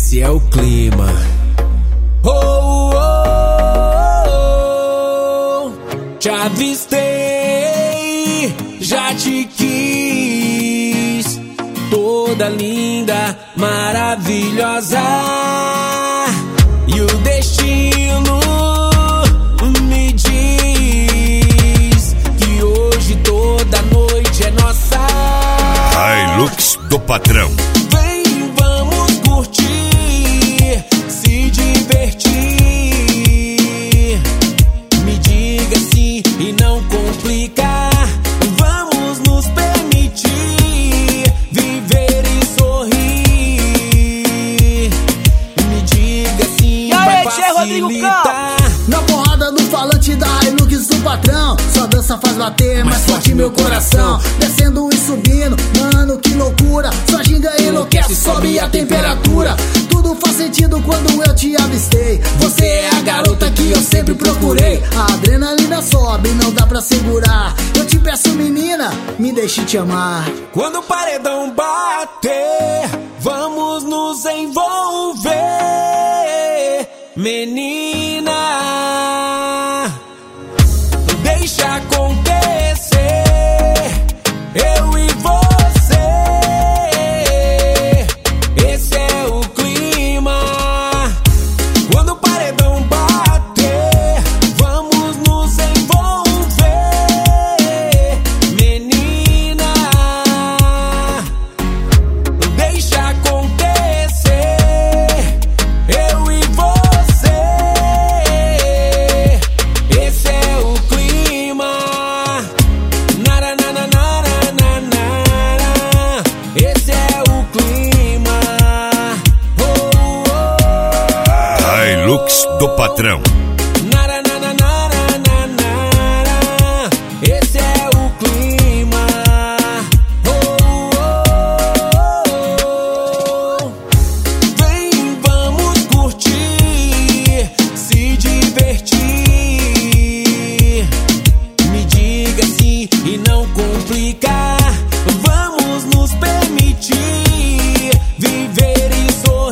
esse é o clima. Oh, oh, oh, te avistei, já te quis, toda linda, maravilhosa. E o destino me diz que hoje toda noite é nossa. Hilux do patrão. Vem, vamos curtir, se divertir. Me diga sim e não complicar. Vamos nos permitir viver e sorrir. Me diga sim, vai facilitar. Na porrada do falante da Hilux do patrão, sua dança faz bater mais forte meu coração. Descendo e subindo, mano, que loucura. Sua ginga enlouquece, sobe a temperatura. Tudo faz sentido quando eu te avistei. Você é a garota que eu sempre procurei. A adrenalina sobe, não dá pra segurar. Eu te peço, menina, me deixe te amar. Quando o paredão bater, vamos nos envolver, menina. Deixa acontecer, eu e você. Esse é o clima. Quando o paredão bater, vamos nos envolver, menina. Deixa acontecer, eu e você. Esse é o clima. Nara, nara, nara, nara. Esse é o clima. Oh, oh. Hilux do patrão. Nara, nara, nara, nara. Esse é o clima. Oh, oh, oh. Vem, vamos curtir, se divertir. Me diga sim e não complicar. Vamos nos permitir viver e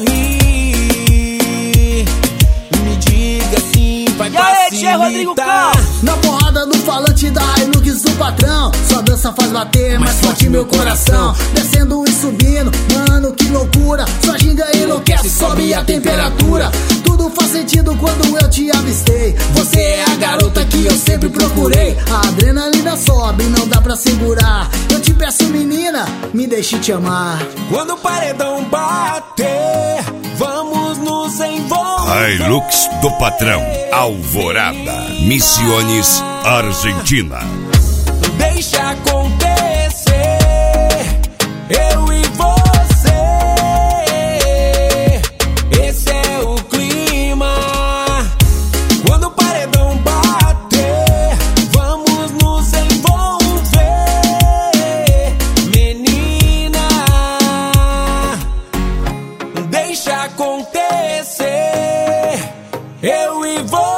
sorrir. Me diga sim, vai facilitar. Na porrada do falante da Hilux do patrão, sua dança faz bater mais forte meu coração. Descendo e subindo, mano, que loucura. Sua ginga enlouquece, sobe a temperatura. Tudo faz sentido quando eu te avistei. Você é a garota que eu sempre procurei. A adrenalina sobe, não dá pra segurar. Eu te peço, menina, me deixe te amar. Quando o paredão bater, vamos nos envolver. Hilux do patrão. Alvorada. Misiones, Argentina. Deixa acontecer, eu e você. Esse é o clima. Quando o paredão bater, vamos nos envolver, menina. Deixa acontecer, eu e você.